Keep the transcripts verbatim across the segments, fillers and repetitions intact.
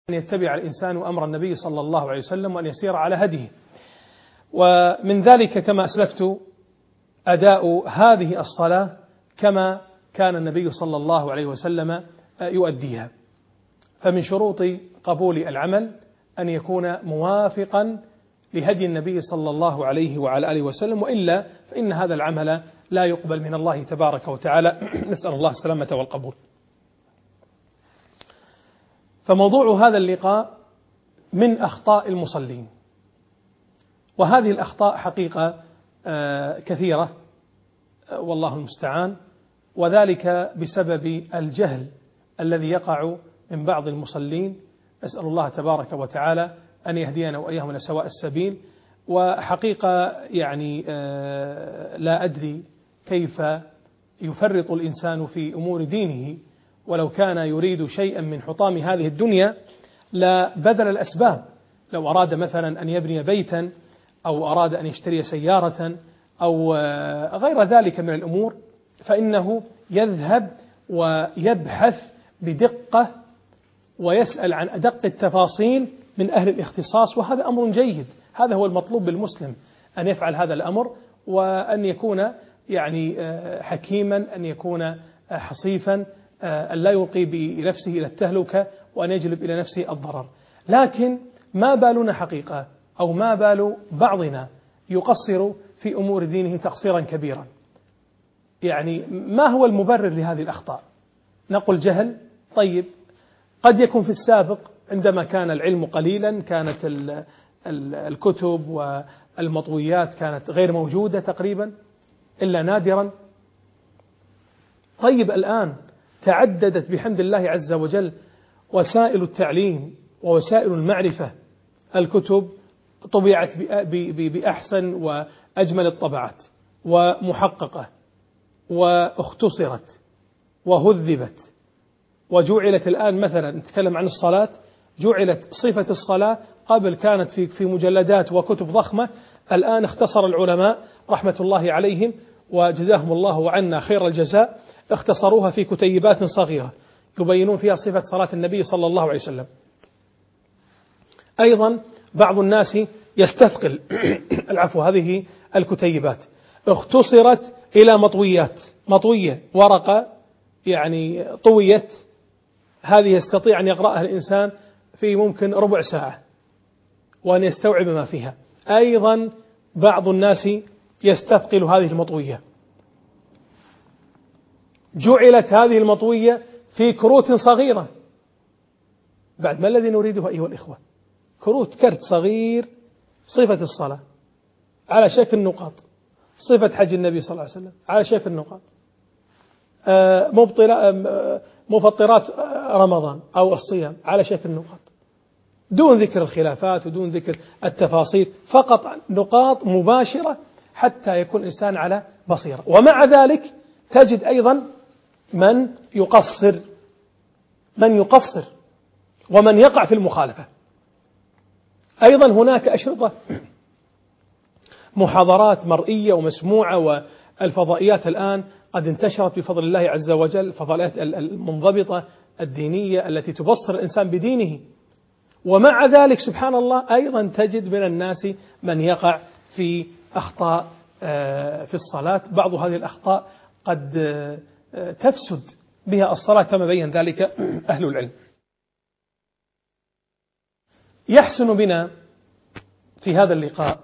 أن يتبع الإنسان أمر النبي صلى الله عليه وسلم وأن يسير على هديه. ومن ذلك كما أسلفت أداء هذه الصلاة كما كان النبي صلى الله عليه وسلم يؤديها. فمن شروط قبول العمل أن يكون موافقا لهدي النبي صلى الله عليه وعلى آله وسلم، وإلا فإن هذا العمل لا يقبل من الله تبارك وتعالى. نسأل الله السلامة والقبول. فموضوع هذا اللقاء من أخطاء المصلين، وهذه الأخطاء حقيقة كثيرة والله المستعان، وذلك بسبب الجهل الذي يقع من بعض المصلين. أسأل الله تبارك وتعالى أن يهدينا وإياهم إلى سواء السبيل. وحقيقة يعني لا أدري كيف يفرط الإنسان في أمور دينه، ولو كان يريد شيئا من حطام هذه الدنيا لا بذل الأسباب. لو أراد مثلا أن يبني بيتا أو أراد أن يشتري سيارة أو غير ذلك من الأمور، فإنه يذهب ويبحث بدقة ويسأل عن أدق التفاصيل من أهل الاختصاص، وهذا أمر جيد. هذا هو المطلوب بالمسلم، أن يفعل هذا الأمر، وأن يكون يعني حكيما، أن يكون حصيفا، أن لا يلقي بنفسه إلى التهلكة وأن يجلب إلى نفسه الضرر. لكن ما بالنا حقيقة، أو ما بال بعضنا يقصر في أمور دينه تقصيرا كبيرا؟ يعني ما هو المبرر لهذه الأخطاء؟ نقول جهل. طيب، قد يكون في السابق عندما كان العلم قليلا كانت الكتب والمطويات كانت غير موجودة تقريبا إلا نادرا. طيب، الآن تعددت بحمد الله عز وجل وسائل التعليم ووسائل المعرفة. الكتب طبعت بأحسن وأجمل الطبعات، ومحققة، واختصرت، وهذبت، وجعلت الآن مثلا نتكلم عن الصلاة، جعلت صفة الصلاة قبل كانت في في مجلدات وكتب ضخمة، الآن اختصر العلماء رحمة الله عليهم وجزاهم الله عنا خير الجزاء، اختصروها في كتيبات صغيرة يبينون فيها صفة صلاة النبي صلى الله عليه وسلم. أيضا بعض الناس يستثقل العفو هذه الكتيبات اختصرت إلى مطويات، مطوية ورقة يعني طويت، هذه يستطيع أن يقرأها الإنسان في ممكن ربع ساعة وأن يستوعب ما فيها. أيضا بعض الناس يستثقل هذه المطوية، جعلت هذه المطوية في كروت صغيرة. بعد ما الذي نريده أيها الإخوة؟ كروت، كرت صغير، صفة الصلاة على شكل نقاط، صفة حج النبي صلى الله عليه وسلم على شكل نقاط، مفطرات رمضان أو الصيام على شكل نقاط، دون ذكر الخلافات ودون ذكر التفاصيل، فقط نقاط مباشرة حتى يكون الإنسان على بصيرة. ومع ذلك تجد أيضا من يقصر من يقصر ومن يقع في المخالفة. أيضا هناك أشرطة محاضرات مرئية ومسموعة، والفضائيات الآن قد انتشرت بفضل الله عز وجل، الفضائيات المنضبطة الدينية التي تبصر الإنسان بدينه. ومع ذلك سبحان الله أيضا تجد من الناس من يقع في أخطاء في الصلاة. بعض هذه الأخطاء قد تفسد بها الصلاة كما بين ذلك أهل العلم. يحسن بنا في هذا اللقاء،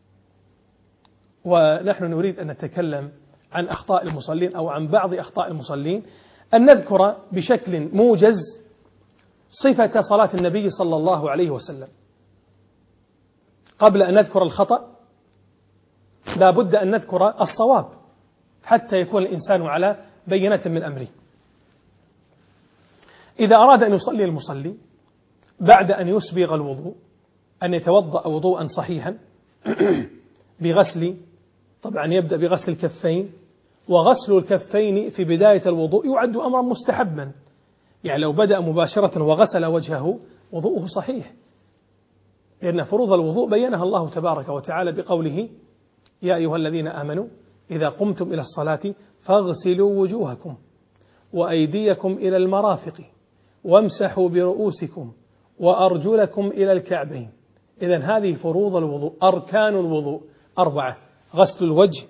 ونحن نريد أن نتكلم عن أخطاء المصلين أو عن بعض أخطاء المصلين، أن نذكر بشكل موجز صفة صلاة النبي صلى الله عليه وسلم. قبل أن نذكر الخطأ لا بد أن نذكر الصواب حتى يكون الإنسان على بينة من أمره. إذا أراد أن يصلي المصلي بعد أن يسبغ الوضوء أن يتوضأ وضوءا صحيحا بغسل، طبعا يبدأ بغسل الكفين، وغسل الكفين في بداية الوضوء يعد أمرا مستحبا. يعني لو بدأ مباشرة وغسل وجهه وضوءه صحيح، لأن فروض الوضوء بينها الله تبارك وتعالى بقوله: يا أيها الذين آمنوا إذا قمتم إلى الصلاة فاغسلوا وجوهكم وأيديكم إلى المرافق وامسحوا برؤوسكم وأرجلكم إلى الكعبين. إذن هذه فروض الوضوء، أركان الوضوء أربعة: غسل الوجه،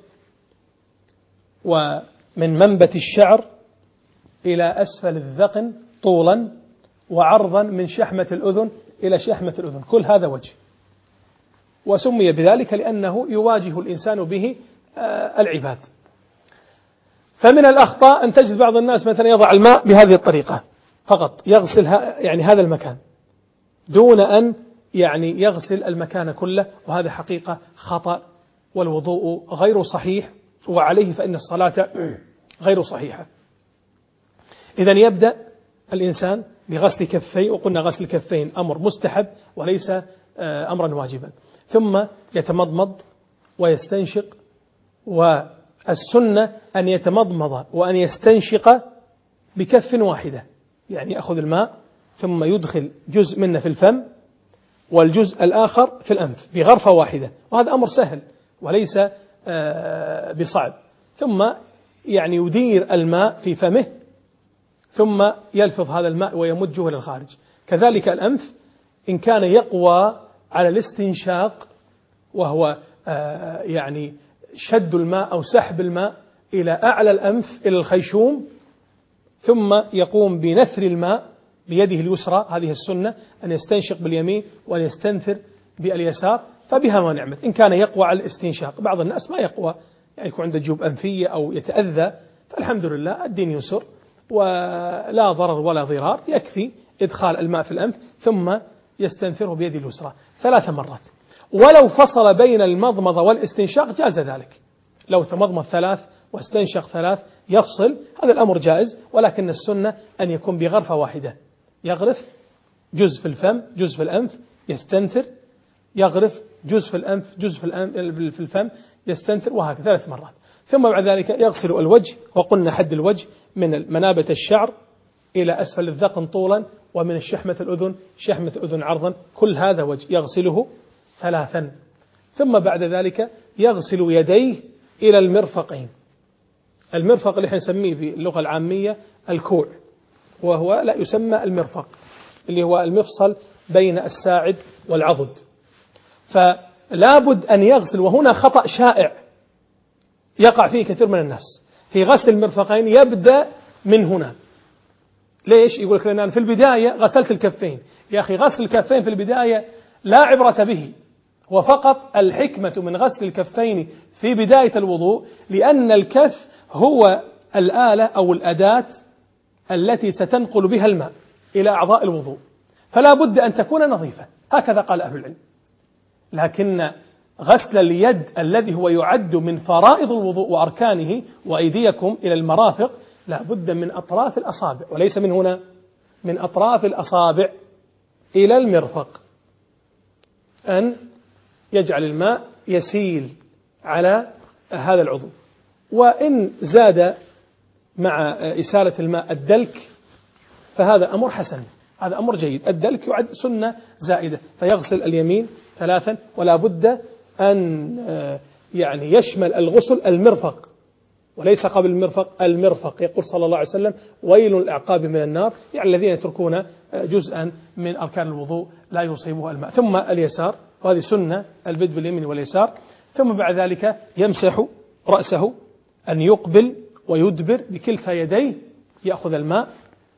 ومن منبت الشعر إلى أسفل الذقن طولا، وعرضا من شحمة الأذن إلى شحمة الأذن، كل هذا وجه، وسمي بذلك لأنه يواجه الإنسان به العباد. فمن الأخطاء أن تجد بعض الناس مثلا يضع الماء بهذه الطريقة فقط، يغسل يعني هذا المكان دون أن يعني يغسل المكان كله، وهذا حقيقة خطأ، والوضوء غير صحيح، وعليه فإن الصلاة غير صحيحة. إذن يبدأ الإنسان بغسل كفيه، وقلنا غسل الكفين أمر مستحب وليس أمرا واجبا، ثم يتمضمض ويستنشق، والسنة أن يتمضمض وأن يستنشق بكف واحدة، يعني يأخذ الماء ثم يدخل جزء منه في الفم والجزء الآخر في الأنف بغرفة واحدة، وهذا أمر سهل وليس بصعب، ثم يعني يدير الماء في فمه ثم يلفظ هذا الماء ويمجه للخارج. كذلك الأنف إن كان يقوى على الاستنشاق، وهو يعني شد الماء أو سحب الماء إلى أعلى الأنف إلى الخيشوم، ثم يقوم بنثر الماء بيده اليسرى، هذه السنة، أن يستنشق باليمين وأن يستنثر باليسار، فبها ما نعمت. إن كان يقوى على الاستنشاق، بعض الناس ما يقوى، يعني يكون عنده جيوب أنفية أو يتأذى، فالحمد لله الدين يسر ولا ضرر ولا ضرار، يكفي إدخال الماء في الأنف ثم يستنثره بيده اليسرى ثلاث مرات. ولو فصل بين المضمضة والاستنشاق جاز ذلك، لو تمضمض ثلاث واستنشق ثلاث يفصل، هذا الأمر جائز، ولكن السنة أن يكون بغرفة واحدة، يغرف جزء في الفم جزء في الأنف يستنثر، يغرف جزء في الأنف جزء في, الأنف في الفم يستنثر، وهكذا ثلاث مرات. ثم بعد ذلك يغسل الوجه، وقلنا حد الوجه من منابة الشعر إلى أسفل الذقن طولا، ومن الشحمة الأذن شحمة الأذن عرضا، كل هذا وجه يغسله ثلاثا. ثم بعد ذلك يغسل يديه إلى المرفقين، المرفق اللي نسميه في اللغة العامية الكوع، وهو لا يسمى المرفق، اللي هو المفصل بين الساعد والعضد. فلا بد أن يغسل، وهنا خطأ شائع يقع فيه كثير من الناس في غسل المرفقين، يبدأ من هنا. ليش؟ يقول لك لأن في البداية غسلت الكفين. يا أخي غسل الكفين في البداية لا عبرة به، وفقط الحكمة من غسل الكفين في بداية الوضوء لأن الكف هو الآلة أو الأداة التي ستنقل بها الماء إلى أعضاء الوضوء، فلا بد أن تكون نظيفة، هكذا قال أهل العلم. لكن غسل اليد الذي هو يعد من فرائض الوضوء وأركانه، وأيديكم إلى المرافق، لا بد من أطراف الأصابع، وليس من هنا، من أطراف الأصابع إلى المرفق، أن يجعل الماء يسيل على هذا العضو. وإن زاد مع إسالة الماء الدلك فهذا أمر حسن، هذا أمر جيد، الدلك يعد سنة زائدة، فيغسل اليمين ثلاثا، ولا بد أن يعني يشمل الغسل المرفق وليس قبل المرفق، المرفق. يقول صلى الله عليه وسلم: ويل الأعقاب من النار، يعني الذين يتركون جزءا من أركان الوضوء لا يصيبه الماء. ثم اليسار، وهذه سنة البدء باليمين واليسار. ثم بعد ذلك يمسح رأسه، أن يقبل ويدبر بكلتا يديه، يأخذ الماء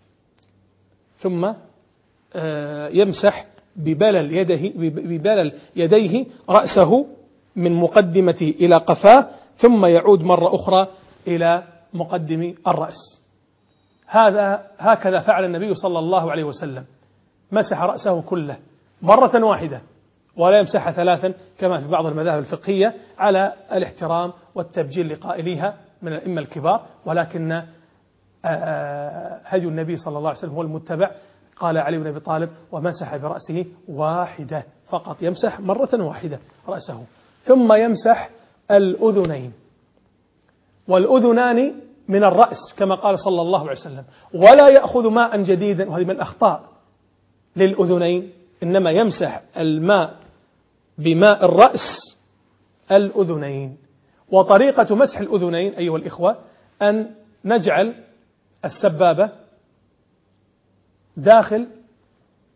ثم يمسح ببلل يده ببلل يديه رأسه من مقدمته إلى قفاه، ثم يعود مرة أخرى إلى مقدم الرأس. هذا هكذا فعل النبي صلى الله عليه وسلم، مسح رأسه كله مرة واحدة، ولا يمسح ثلاثا كما في بعض المذاهب الفقهية على الاحترام والتبجيل لقائليها من الأئمة الكبار، ولكن هدي النبي صلى الله عليه وسلم هو المتبع. قال علي بن أبي طالب: ومسح برأسه واحدة، فقط يمسح مرة واحدة رأسه. ثم يمسح الأذنين، والأذنان من الرأس كما قال صلى الله عليه وسلم، ولا يأخذ ماء جديدا، وهذه من الأخطاء للأذنين، إنما يمسح الماء بماء الرأس الأذنين. وطريقة مسح الأذنين أيها الإخوة أن نجعل السبابة داخل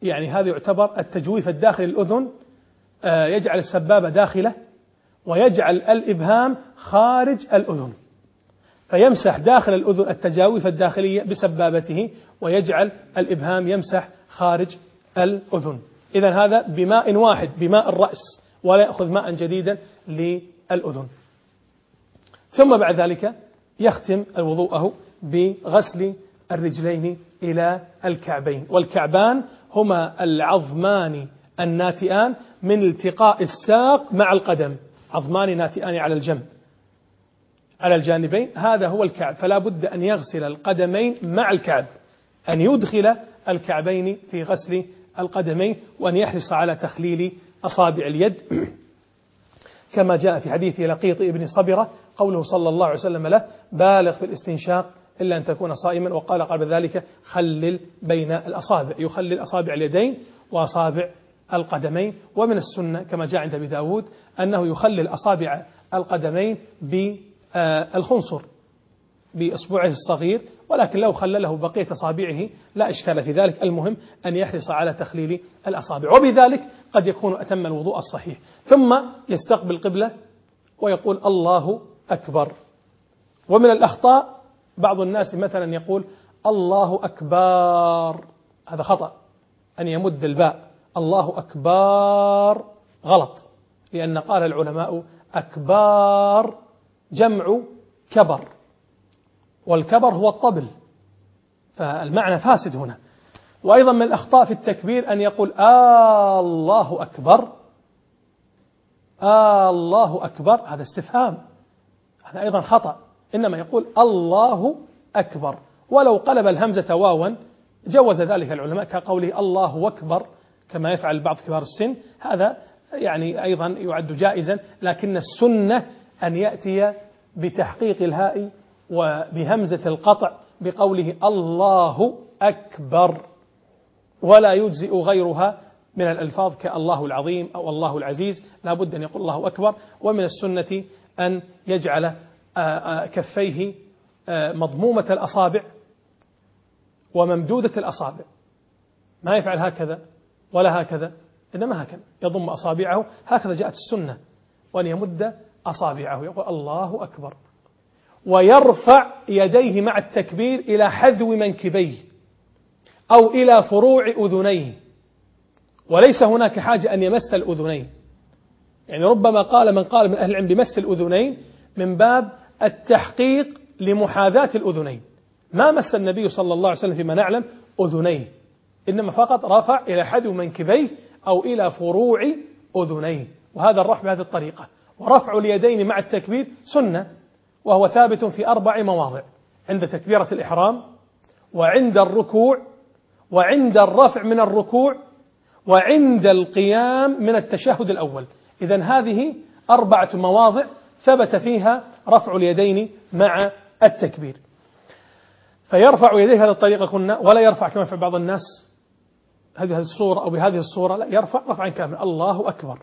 يعني هذا يعتبر التجويف الداخل الأذن، يجعل السبابة داخله ويجعل الإبهام خارج الأذن، فيمسح داخل الأذن التجاويف الداخلية بسبابته ويجعل الإبهام يمسح خارج الأذن. إذن هذا بماء واحد، بماء الرأس، ولا يأخذ ماء جديدا للأذن. ثم بعد ذلك يختم الوضوء بغسل الرجلين إلى الكعبين، والكعبان هما العظمان الناتئان من التقاء الساق مع القدم، عظمان ناتئان على الجنب على الجانبين، هذا هو الكعب. فلا بد أن يغسل القدمين مع الكعب، أن يدخل الكعبين في غسل القدمين، وأن يحرص على تخليل أصابع اليد كما جاء في حديث لقيط ابن صبرة قوله صلى الله عليه وسلم له: بالغ في الاستنشاق إلا أن تكون صائما، وقال قبل ذلك: خلل بين الأصابع، يخلل أصابع اليدين وأصابع القدمين. ومن السنة كما جاء عند أبي داود أنه يخلل أصابع القدمين بالخنصر بإصبعه الصغير، ولكن لو خلله بقية أصابعه لا إشكال في ذلك، المهم أن يحرص على تخليل الأصابع، وبذلك قد يكون أتم الوضوء الصحيح. ثم يستقبل قبلة ويقول: الله أكبر. ومن الأخطاء بعض الناس مثلا يقول: الله أكبر، هذا خطأ، أن يمد الباء، الله أكبر غلط، لأن قال العلماء: أكبار جمع كبر، والكبر هو الطبل، فالمعنى فاسد هنا. وأيضا من الأخطاء في التكبير أن يقول: آه الله أكبر، آه الله أكبر، هذا استفهام، هذا أيضا خطأ، إنما يقول الله أكبر، ولو قلب الهمزة واوا جوز ذلك العلماء، كقوله الله أكبر كما يفعل بعض كبار السن، هذا يعني أيضا يعد جائزا، لكن السنة أن يأتي بتحقيق الهاء وبهمزة القطع بقوله الله أكبر، ولا يجزئ غيرها من الألفاظ كالله العظيم أو الله العزيز، لا بد أن يقول الله أكبر. ومن السنة أن يجعل كفيه مضمومة الأصابع وممدودة الأصابع، ما يفعل هكذا ولا هكذا، إنما هكذا يضم أصابعه، هكذا جاءت السنة، وأن يمد أصابعه يقول الله أكبر، ويرفع يديه مع التكبير إلى حذو منكبيه أو إلى فروع أذنيه، وليس هناك حاجة أن يمس الأذنين، يعني ربما قال من قال من أهل العلم بمس الأذنين من باب التحقيق لمحاذاة الأذنين، ما مس النبي صلى الله عليه وسلم فيما نعلم أذنيه، إنما فقط رفع إلى حذو منكبيه أو إلى فروع أذنيه، وهذا الرفع بهذه الطريقة. ورفع اليدين مع التكبير سنة، وهو ثابت في أربع مواضع: عند تكبيرة الإحرام، وعند الركوع، وعند الرفع من الركوع، وعند القيام من التشهد الأول. إذن هذه أربعة مواضع ثبت فيها رفع اليدين مع التكبير، فيرفع يديه هذه الطريقة كنا، ولا يرفع كما في بعض الناس هذه الصورة أو بهذه الصورة، لا، يرفع رفعا كاملا الله أكبر،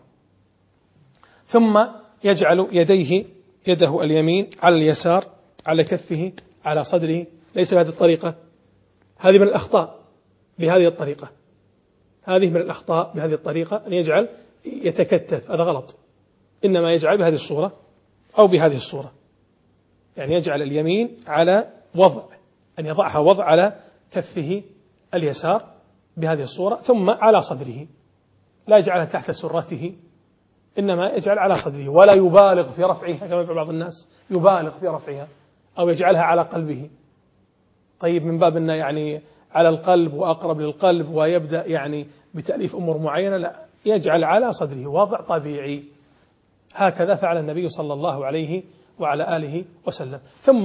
ثم يجعل يديه يده اليمين على اليسار على كفه على صدره، ليس بهذه الطريقة، هذه من الأخطاء بهذه الطريقة، هذه من الأخطاء بهذه الطريقة أن يجعل يتكتف، هذا غلط، إنما يجعل بهذه الصورة أو بهذه الصورة، يعني يجعل اليمين على وضع، أن يضعها وضع على كفه اليسار بهذه الصورة، ثم على صدره، لا يجعلها تحت سرته، إنما يجعل على صدره، ولا يبالغ في رفعها كما يفعل بعض الناس، يبالغ في رفعها أو يجعلها على قلبه، طيب من باب أنه يعني على القلب وأقرب للقلب ويبدأ يعني بتأليف أمور معينة، لا، يجعل على صدره وضع طبيعي، هكذا فعل النبي صلى الله عليه وعلى آله وسلم. ثم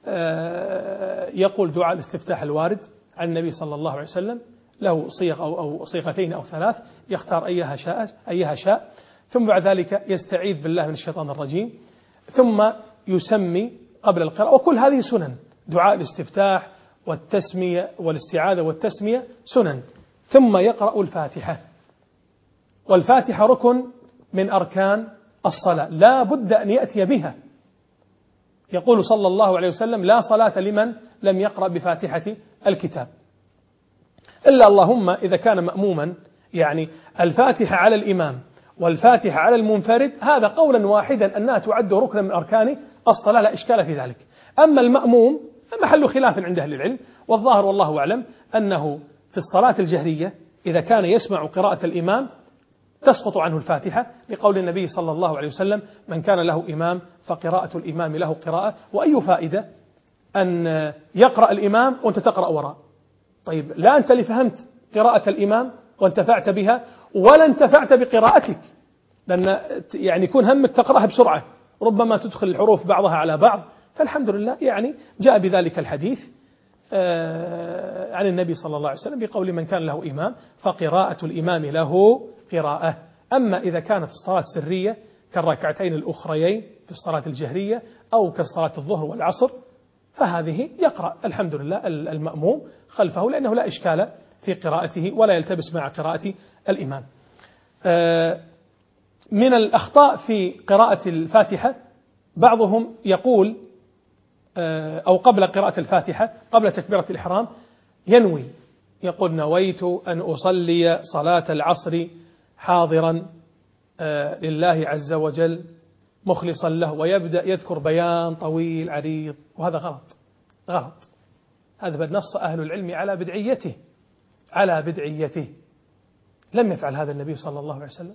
يقول دعاء الاستفتاح الوارد عن النبي صلى الله عليه وسلم، له صيغ أو, أو صيغتين أو ثلاث، يختار أيها شاء أيها شاء ثم بعد ذلك يستعيذ بالله من الشيطان الرجيم، ثم يسمي قبل القراءة، وكل هذه سنن، دعاء الاستفتاح والتسمية والاستعاذة والتسمية سنن. ثم يقرأ الفاتحة، والفاتحة ركن من أركان الصلاة، لا بد أن يأتي بها، يقول صلى الله عليه وسلم: لا صلاة لمن لم يقرأ بفاتحة الكتاب. إلا اللهم إذا كان مأموما، يعني الفاتحة على الإمام والفاتحة على المنفرد، هذا قولا واحدا أنها تعد ركنا من أركان الصلاة، لا إشكال في ذلك. أما المأموم محل خلاف عند أهل العلم، والظاهر والله أعلم أنه في الصلاة الجهرية إذا كان يسمع قراءة الإمام تسقط عنه الفاتحة، لقول النبي صلى الله عليه وسلم: من كان له إمام فقراءة الإمام له قراءة. وأي فائدة أن يقرأ الإمام وأنت تقرأ وراء؟ طيب لا أنت اللي فهمت قراءة الإمام وانتفعت بها ولا انتفعت بقراءتك، لأن يعني يكون همك تقرأها بسرعة، ربما تدخل الحروف بعضها على بعض. فالحمد لله يعني جاء بذلك الحديث عن النبي صلى الله عليه وسلم بقول: من كان له إمام فقراءة الإمام له قراءة. أما إذا كانت الصلاة سرية كالركعتين الأخريين في الصلاة الجهرية أو كالصلاة الظهر والعصر، فهذه يقرأ الحمد لله المأموم خلفه، لأنه لا إشكال في قراءته ولا يلتبس مع قراءة الإمام. من الأخطاء في قراءة الفاتحة بعضهم يقول أو قبل قراءة الفاتحة قبل تكبيرة الإحرام ينوي، يقول: نويت أن أصلي صلاة العصر حاضرا لله عز وجل مخلصا له، ويبدأ يذكر بيان طويل عريض، وهذا غلط غلط. هذا بل نص أهل العلم على بدعيته على بدعيته لم يفعل هذا النبي صلى الله عليه وسلم.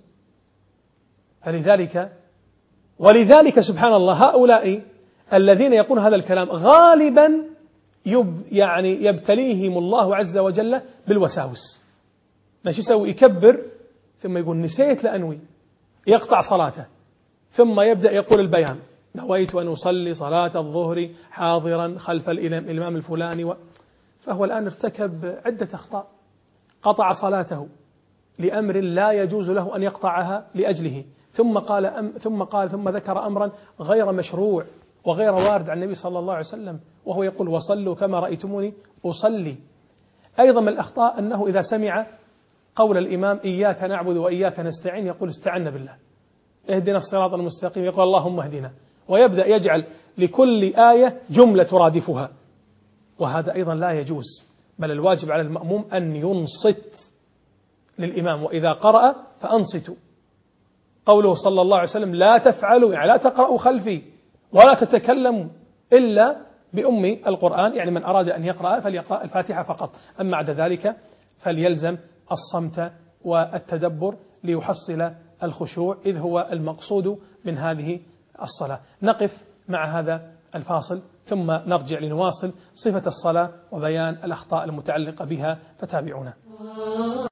فلذلك ولذلك سبحان الله هؤلاء الذين يقولون هذا الكلام غالبا يب يعني يبتليهم الله عز وجل بالوساوس. ماشي يسوي؟ يكبر ثم يقول: نسيت لأنوي، يقطع صلاته، ثم يبدأ يقول البيان: نويت أن أصلي صلاة الظهر حاضرا خلف الإمام الفلاني و... فهو الآن ارتكب عدة أخطاء، قطع صلاته لأمر لا يجوز له أن يقطعها لأجله، ثم قال أم ثم قال ثم ذكر أمرا غير مشروع وغير وارد عن النبي صلى الله عليه وسلم، وهو يقول: وصلوا كما رأيتموني أصلي. أيضا من الأخطاء أنه إذا سمع قول الإمام: إياك نعبد وإياك نستعين، يقول: استعنا بالله، اهدنا الصراط المستقيم، يقول: اللهم اهدنا، ويبدأ يجعل لكل آية جملة ترادفها، وهذا أيضا لا يجوز، بل الواجب على المأموم أن ينصت للإمام، وإذا قرأ فأنصتوا. قوله صلى الله عليه وسلم: لا تفعلوا، يعني لا تقرأوا خلفي ولا تتكلموا إلا بأم القرآن، يعني من أراد أن يقرأ فليقرأ الفاتحة فقط، أما بعد ذلك فليلزم الصمت والتدبر ليحصل الخشوع، إذ هو المقصود من هذه الصلاة. نقف مع هذا الفاصل ثم نرجع لنواصل صفة الصلاة وبيان الأخطاء المتعلقة بها، فتابعونا.